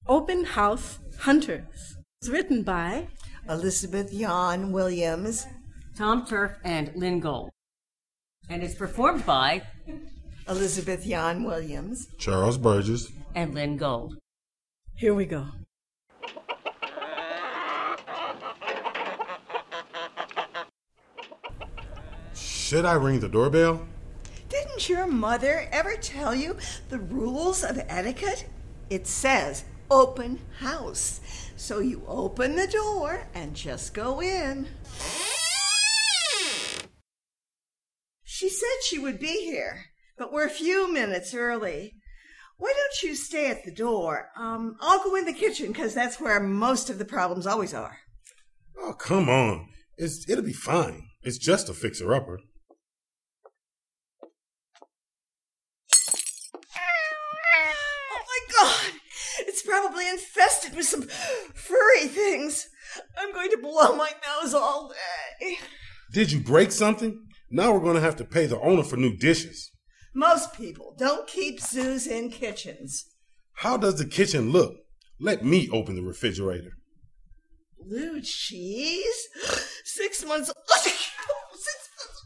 Open House Hunters. It's written by Elizabeth Yon Williams, Tom Turf, and Lynn Gold. And it's performed by Elizabeth Yon Williams, Charles Burgess, and Lynn Gold. Here we go. Should I ring the doorbell? didn't your mother ever tell you the rules of etiquette? It says open house. So you open the door and just go in. She said she would be here, but we're a few minutes early. Why don't you stay at the door? I'll go in the kitchen because that's where most of the problems always are. Oh, come on. It'll be fine. It's just a fixer-upper. Oh, my God! It's probably infested with some furry things. I'm going to blow my nose all day. Did you break something? Now we're going to have to pay the owner for new dishes. Most people don't keep zoos in kitchens. How does the kitchen look? Let me open the refrigerator. Blue cheese? 6 months. 6 months.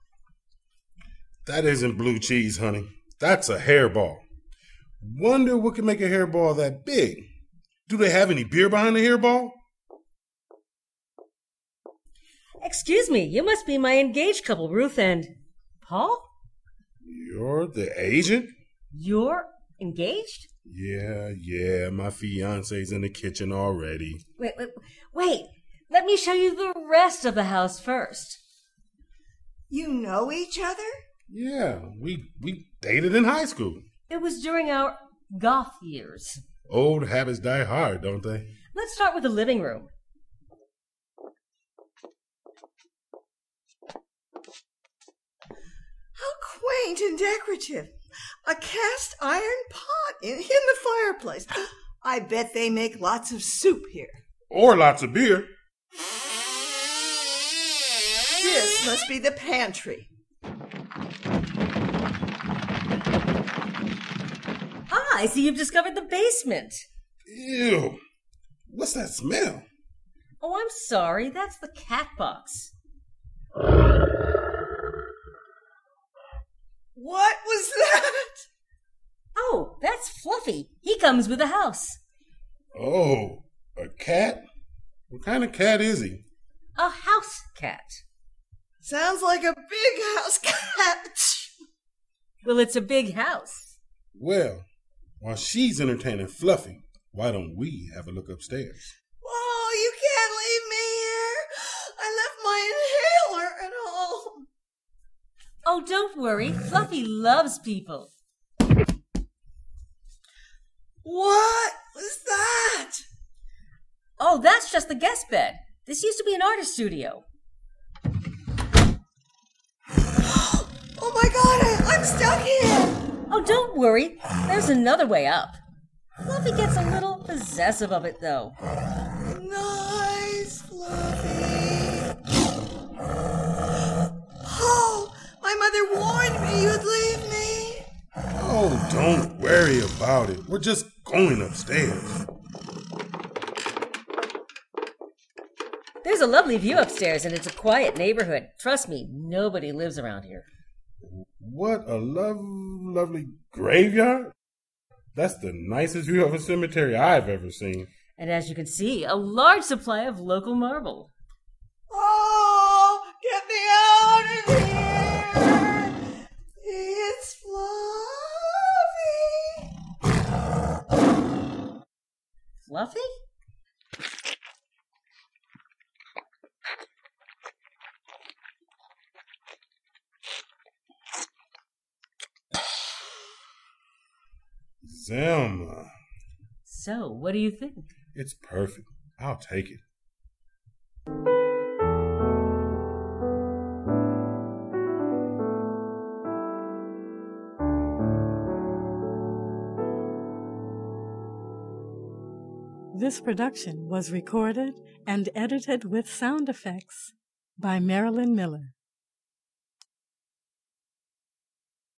That isn't blue cheese, honey. That's a hairball. Wonder what can make a hairball that big. Do they have any beer behind the hairball? Excuse me, you must be my engaged couple, Ruth and Paul? You're the agent? You're engaged? Yeah, my fiance's in the kitchen already. Wait. Let me show you the rest of the house first. You know each other? Yeah, we dated in high school. It was during our goth years. Old habits die hard, don't they? Let's start with the living room. How quaint and decorative. A cast iron pot in the fireplace. I bet they make lots of soup here. Or lots of beer. This must be the pantry. I see you've discovered the basement. Ew. What's that smell? Oh, I'm sorry. That's the cat box. What was that? Oh, that's Fluffy. He comes with the house. Oh, a cat? What kind of cat is he? A house cat. Sounds like a big house cat. Well, it's a big house. Well, while she's entertaining Fluffy, why don't we have a look upstairs? Oh, you can't leave me here. I left my inhaler at home. Oh, don't worry. Fluffy loves people. What was that? Oh, that's just the guest bed. This used to be an artist studio. Oh my God, I'm stuck here. Oh, don't worry. There's another way up. Fluffy gets a little possessive of it, though. Nice, Fluffy. Oh, my mother warned me you'd leave me. Oh, don't worry about it. We're just going upstairs. There's a lovely view upstairs, and it's a quiet neighborhood. Trust me, nobody lives around here. What a lovely graveyard. That's the nicest view of a cemetery I've ever seen. And as you can see, a large supply of local marble. Oh, get me out of here. It's Fluffy. Fluffy? Zelma. So, what do you think? It's perfect. I'll take it. This production was recorded and edited with sound effects by Marilyn Miller.